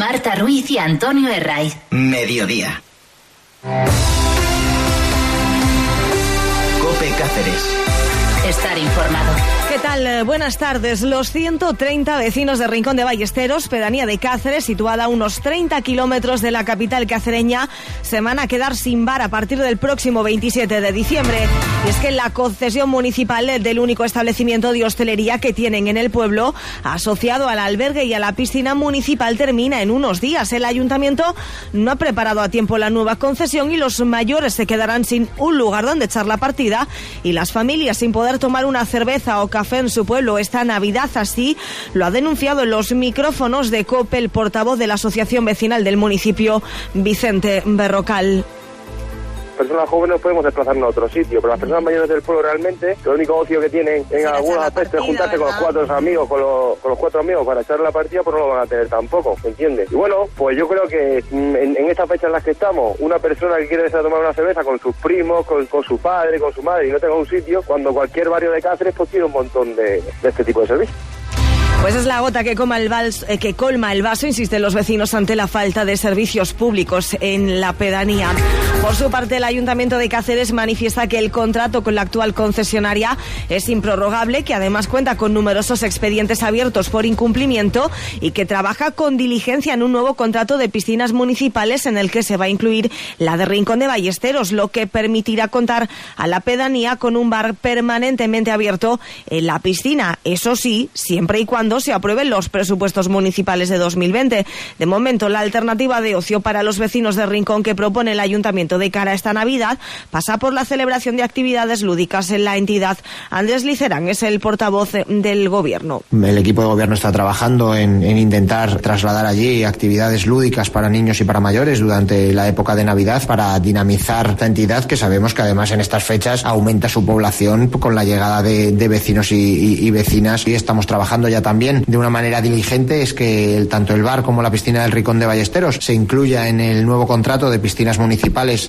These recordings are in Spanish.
Marta Ruiz y Antonio Herraiz. Mediodía. COPE Cáceres. Estar informado. ¿Qué tal? Buenas tardes. Los 130 vecinos de Rincón de Ballesteros, pedanía de Cáceres, situada a unos 30 kilómetros de la capital cacereña, se van a quedar sin bar a partir del próximo 27 de diciembre. Y es que la concesión municipal del único establecimiento de hostelería que tienen en el pueblo, asociado al albergue y a la piscina municipal, termina en unos días. El ayuntamiento no ha preparado a tiempo la nueva concesión y los mayores se quedarán sin un lugar donde echar la partida y las familias sin poder tomar una cerveza o café en su pueblo esta Navidad. Así lo ha denunciado en los micrófonos de COPE el portavoz de la Asociación Vecinal del municipio, Vicente Berrocal. Personas jóvenes podemos desplazarnos a otro sitio, pero las personas mayores del pueblo realmente, el único ocio que tienen en algunos aspectos es juntarse con los cuatro amigos, con los cuatro amigos para echar la partida, pues no lo van a tener tampoco, ¿me entiendes? Y bueno, pues yo creo que en estas fechas en las que estamos, una persona que quiere tomar una cerveza con sus primos, con su padre, con su madre y no tenga un sitio, cuando cualquier barrio de Cáceres pues tiene un montón de este tipo de servicios. Pues es la gota que colma el vaso, insisten los vecinos, ante la falta de servicios públicos en la pedanía. Por su parte, el Ayuntamiento de Cáceres manifiesta que el contrato con la actual concesionaria es improrrogable, que además cuenta con numerosos expedientes abiertos por incumplimiento y que trabaja con diligencia en un nuevo contrato de piscinas municipales en el que se va a incluir la de Rincón de Ballesteros, lo que permitirá contar a la pedanía con un bar permanentemente abierto en la piscina. Eso sí, siempre y cuando se aprueben los presupuestos municipales de 2020. De momento, la alternativa de ocio para los vecinos de Rincón que propone el Ayuntamiento de cara a esta Navidad pasa por la celebración de actividades lúdicas en la entidad. Andrés Licerán es el portavoz del Gobierno. El equipo de Gobierno está trabajando en intentar trasladar allí actividades lúdicas para niños y para mayores durante la época de Navidad para dinamizar esta entidad, que sabemos que además en estas fechas aumenta su población con la llegada de vecinos y vecinas, y estamos trabajando ya también de una manera diligente es que tanto el bar como la piscina del Rincón de Ballesteros se incluya en el nuevo contrato de piscinas municipales.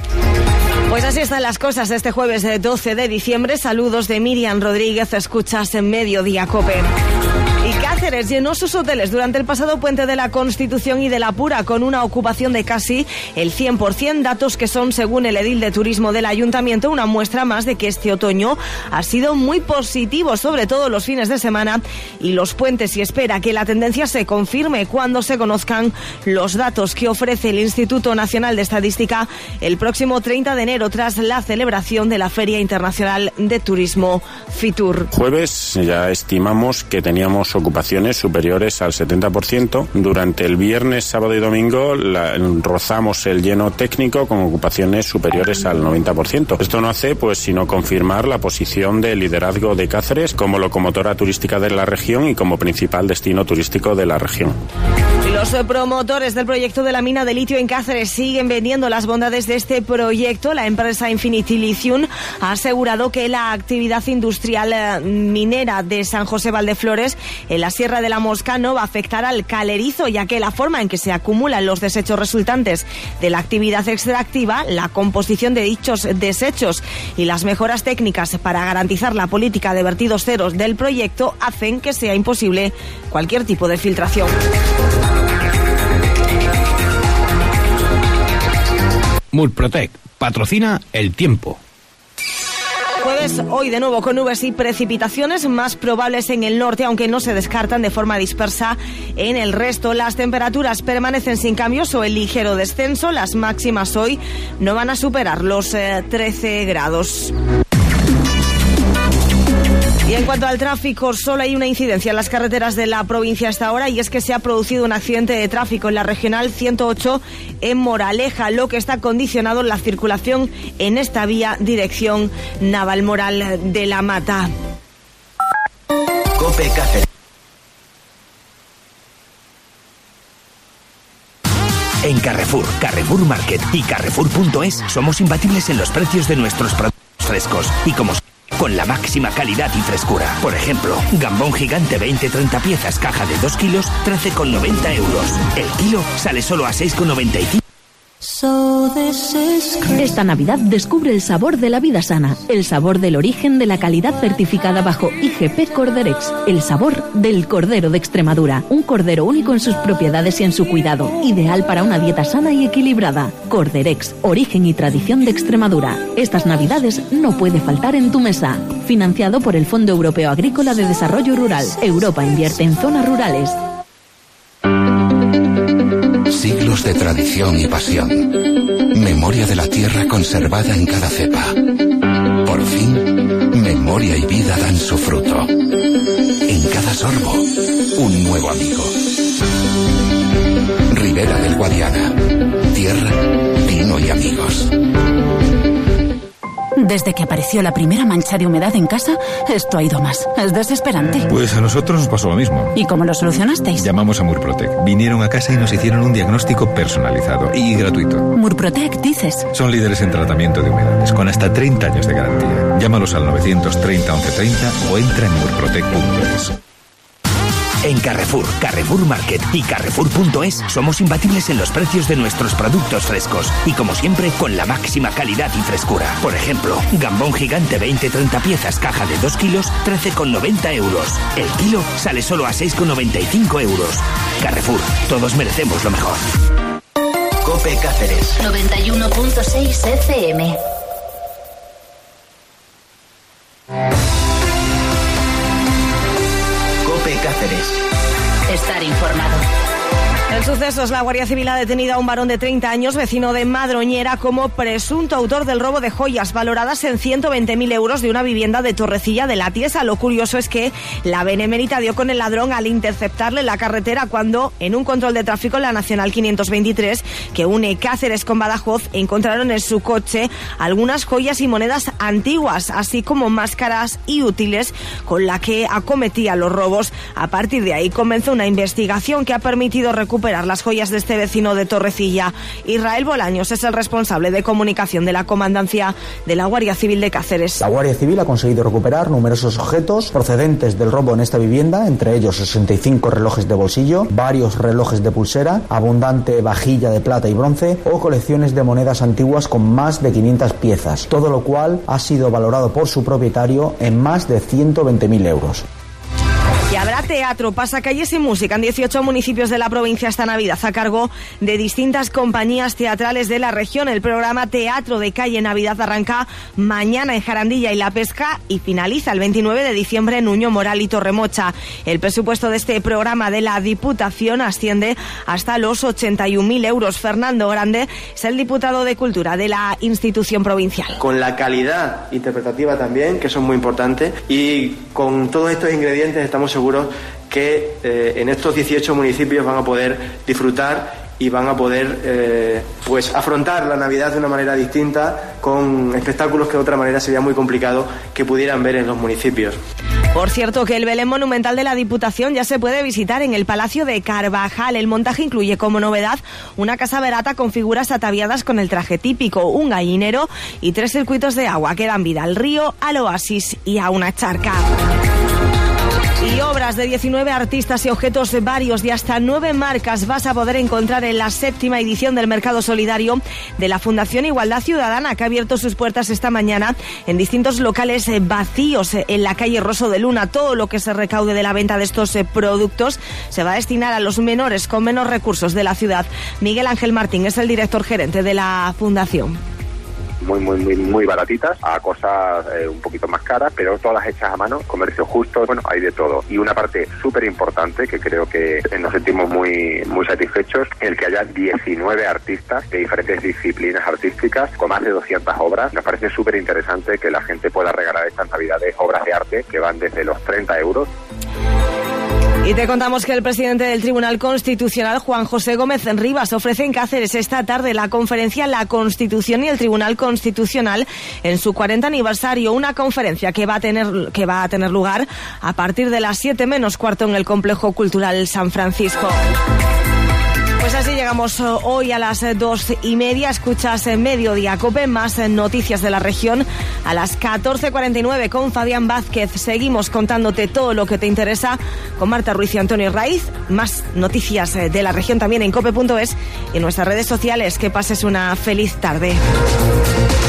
Pues así están las cosas este jueves 12 de diciembre. Saludos de Miriam Rodríguez, escuchas en Mediodía COPE. Y Cáceres llenó sus hoteles durante el pasado puente de la Constitución y de la Pura con una ocupación de casi el 100%, datos que son, según el edil de turismo del ayuntamiento, una muestra más de que este otoño ha sido muy positivo, sobre todo los fines de semana y los puentes, y espera que la tendencia se confirme cuando se conozcan los datos que ofrece el Instituto Nacional de Estadística el próximo 30 de enero tras la celebración de la Feria Internacional de Turismo FITUR. Jueves ya estimamos que teníamos ocupaciones superiores al 70%. Durante el viernes, sábado y domingo rozamos el lleno técnico con ocupaciones superiores al 90%. Esto no hace sino confirmar la posición de liderazgo de Cáceres como locomotora turística de la región y como principal destino turístico de la región. Los promotores del proyecto de la mina de litio en Cáceres siguen vendiendo las bondades de este proyecto. La empresa Infinity Lithium ha asegurado que la actividad industrial minera de San José Valdeflores en la Sierra de la Mosca no va a afectar al calerizo, ya que la forma en que se acumulan los desechos resultantes de la actividad extractiva, la composición de dichos desechos y las mejoras técnicas para garantizar la política de vertidos ceros del proyecto hacen que sea imposible cualquier tipo de filtración. Murprotec patrocina el tiempo. Jueves, hoy de nuevo con nubes y precipitaciones más probables en el norte, aunque no se descartan de forma dispersa en el resto. Las temperaturas permanecen sin cambios o en ligero descenso. Las máximas hoy no van a superar los 13 grados. Y en cuanto al tráfico, solo hay una incidencia en las carreteras de la provincia hasta ahora, y es que se ha producido un accidente de tráfico en la Regional 108 en Moraleja, lo que está condicionado la circulación en esta vía dirección Navalmoral de la Mata. COPE Cáceres. En Carrefour, Carrefour Market y Carrefour.es somos imbatibles en los precios de nuestros productos frescos y con la máxima calidad y frescura. Por ejemplo, gambón gigante 20-30 piezas, caja de 2 kilos, 13,90 euros. El kilo sale solo a 6,95. Esta Navidad descubre el sabor de la vida sana, el sabor del origen de la calidad certificada bajo IGP Corderex, el sabor del cordero de Extremadura, un cordero único en sus propiedades y en su cuidado, ideal para una dieta sana y equilibrada. Corderex, origen y tradición de Extremadura. Estas Navidades no puede faltar en tu mesa. Financiado por el Fondo Europeo Agrícola de Desarrollo Rural. Europa invierte en zonas rurales. Siglos de tradición y pasión. Memoria de la tierra conservada en cada cepa. Por fin, memoria y vida dan su fruto. En cada sorbo, un nuevo amigo. Ribera del Guadiana. Tierra, vino y amigos. Desde que apareció la primera mancha de humedad en casa, esto ha ido más. Es desesperante. Pues a nosotros nos pasó lo mismo. ¿Y cómo lo solucionasteis? Llamamos a Murprotec. Vinieron a casa y nos hicieron un diagnóstico personalizado y gratuito. Murprotec, dices. Son líderes en tratamiento de humedades, con hasta 30 años de garantía. Llámalos al 930 1130 o entra en murprotec.es. En Carrefour, Carrefour Market y Carrefour.es somos imbatibles en los precios de nuestros productos frescos y como siempre con la máxima calidad y frescura. Por ejemplo, gambón gigante 20-30 piezas caja de 2 kilos, 13,90 euros. El kilo sale solo a 6,95 euros. Carrefour, todos merecemos lo mejor. COPE Cáceres 91.6 FM. Cáceres. Estar informado. En sucesos, la Guardia Civil ha detenido a un varón de 30 años, vecino de Madroñera, como presunto autor del robo de joyas valoradas en 120.000 euros de una vivienda de Torrecilla de la Tiesa. Lo curioso es que la Benemérita dio con el ladrón al interceptarle en la carretera cuando, en un control de tráfico en la Nacional 523, que une Cáceres con Badajoz, encontraron en su coche algunas joyas y monedas antiguas, así como máscaras y útiles con la que acometía los robos. A partir de ahí comenzó una investigación que ha permitido recuperar las joyas de este vecino de Torrecilla. Israel Bolaños es el responsable de comunicación de la Comandancia de la Guardia Civil de Cáceres. La Guardia Civil ha conseguido recuperar numerosos objetos procedentes del robo en esta vivienda, entre ellos 65 relojes de bolsillo, varios relojes de pulsera, abundante vajilla de plata y bronce o colecciones de monedas antiguas con más de 500 piezas, todo lo cual ha sido valorado por su propietario en más de 120.000 euros. Y habrá teatro, pasacalles y música en 18 municipios de la provincia esta Navidad a cargo de distintas compañías teatrales de la región. El programa Teatro de Calle Navidad arranca mañana en Jarandilla y La Pesca y finaliza el 29 de diciembre en Nuño Moral y Torremocha. El presupuesto de este programa de la Diputación asciende hasta los 81.000 euros. Fernando Grande es el diputado de Cultura de la institución provincial. Con la calidad interpretativa también, que eso es muy importante, y con todos estos ingredientes estamos seguros que en estos 18 municipios van a poder disfrutar y van a poder pues afrontar la Navidad de una manera distinta, con espectáculos que de otra manera sería muy complicado que pudieran ver en los municipios. Por cierto, que el Belén Monumental de la Diputación ya se puede visitar en el Palacio de Carvajal. El montaje incluye como novedad una casa verata con figuras ataviadas con el traje típico, un gallinero y 3 circuitos de agua que dan vida al río, al oasis y a una charca. Y obras de 19 artistas y objetos varios de hasta 9 marcas vas a poder encontrar en la 7ª edición del Mercado Solidario de la Fundación Igualdad Ciudadana, que ha abierto sus puertas esta mañana en distintos locales vacíos en la calle Rosso de Luna. Todo lo que se recaude de la venta de estos productos se va a destinar a los menores con menos recursos de la ciudad. Miguel Ángel Martín es el director gerente de la Fundación. Muy baratitas, a cosas un poquito más caras, pero todas hechas a mano, comercio justo, bueno, hay de todo. Y una parte súper importante, que creo que nos sentimos muy satisfechos, el que haya 19 artistas de diferentes disciplinas artísticas, con más de 200 obras. Nos parece súper interesante que la gente pueda regalar estas navidades obras de arte que van desde los 30 euros. Y te contamos que el presidente del Tribunal Constitucional, Juan José Gómez Rivas, ofrece en Cáceres esta tarde la conferencia La Constitución y el Tribunal Constitucional en su 40 aniversario, una conferencia que va a tener lugar a partir de las 7 menos cuarto en el Complejo Cultural San Francisco. Pues así llegamos hoy a las 2:30. Escuchas Mediodía Cope, más noticias de la región a las 14:49 con Fabián Vázquez. Seguimos contándote todo lo que te interesa con Marta Ruiz y Antonio Raiz. Más noticias de la región también en cope.es y en nuestras redes sociales. Que pases una feliz tarde.